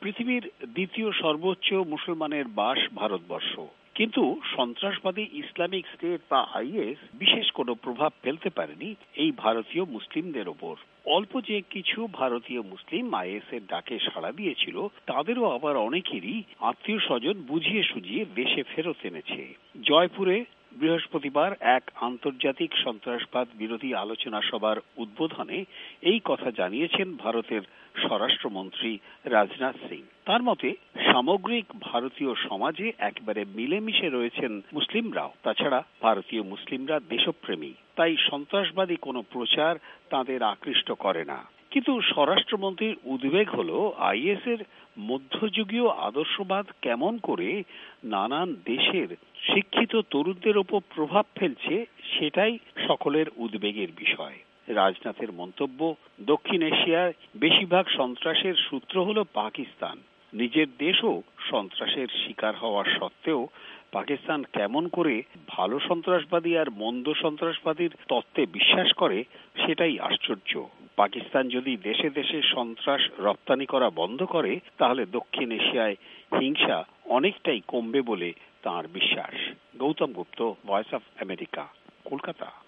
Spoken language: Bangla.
পৃথিবীর দ্বিতীয় সর্বোচ্চ মুসলমানের বাস ভারতবর্ষ, কিন্তু সন্ত্রাসবাদী ইসলামিক স্টেট বা আইএস বিশেষ কোনো প্রভাব ফেলতে পারেনি এই ভারতীয় মুসলিমদের ওপর। অল্প যে কিছু ভারতীয় মুসলিম আইএস এর ডাকে সাড়া দিয়েছিল, তাদেরও আবার অনেকেরই আত্মীয় স্বজন বুঝিয়ে সুঝিয়ে দেশে ফেরত এনেছে। জয়পুরে বৃহস্পতিবার এক আন্তর্জাতিক সন্ত্রাসবাদ বিরোধী আলোচনা সভার উদ্বোধনে এই কথা জানিয়েছেন ভারতের স্বরাষ্ট্রমন্ত্রী রাজনাথ সিং। তার মতে, সামগ্রিক ভারতীয় সমাজে একেবারে মিলেমিশে রয়েছেন মুসলিমরাও। তাছাড়া ভারতীয় মুসলিমরা দেশপ্রেমী, তাই সন্ত্রাসবাদী কোনো প্রচার তাদের আকৃষ্ট করে না। কিন্তু স্বরাষ্ট্রমন্ত্রীর উদ্বেগ হল, আইএস এর মধ্যযুগীয় আদর্শবাদ কেমন করে নানান দেশের শিক্ষিত তরুণদের উপর প্রভাব ফেলছে, সেটাই সকলের উদ্বেগের বিষয়। রাজনাথের মন্তব্য, দক্ষিণ এশিয়ার বেশিরভাগ সন্ত্রাসের সূত্র হল পাকিস্তান। নিজের দেশও সন্ত্রাসের শিকার হওয়ার সত্ত্বেও পাকিস্তান কেমন করে ভালো সন্ত্রাসবাদী আর মন্দ সন্ত্রাসবাদীর তত্ত্বে বিশ্বাস করে, সেটাই আশ্চর্য। পাকিস্তান যদি দেশে দেশে সন্ত্রাস রপ্তানি করা বন্ধ করে, তাহলে দক্ষিণ এশিয়ায় হিংসা অনেকটাই কমবে বলে তাঁর বিশ্বাস। Gautam Gupta, voice of America, Kolkata.